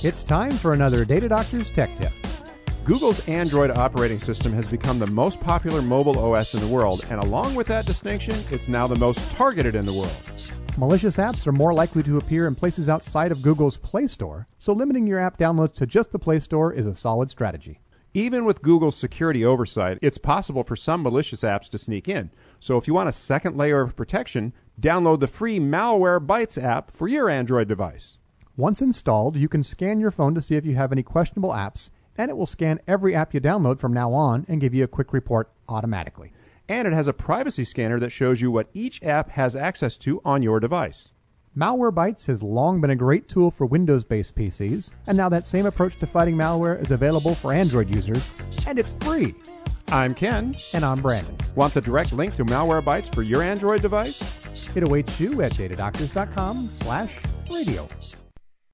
It's time for another Data Doctor's Tech Tip. Google's Android operating system has become the most popular mobile OS in the world, and along with that distinction, it's now the most targeted in the world. Malicious apps are more likely to appear in places outside of Google's Play Store, so limiting your app downloads to just the Play Store is a solid strategy. Even with Google's security oversight, it's possible for some malicious apps to sneak in. So if you want a second layer of protection, download the free Malwarebytes app for your Android device. Once installed, you can scan your phone to see if you have any questionable apps, and it will scan every app you download from now on and give you a quick report automatically. And it has a privacy scanner that shows you what each app has access to on your device. Malwarebytes has long been a great tool for Windows-based PCs, and now that same approach to fighting malware is available for Android users, and it's free. I'm Ken. And I'm Brandon. Want the direct link to Malwarebytes for your Android device? It awaits you at datadoctors.com/radio.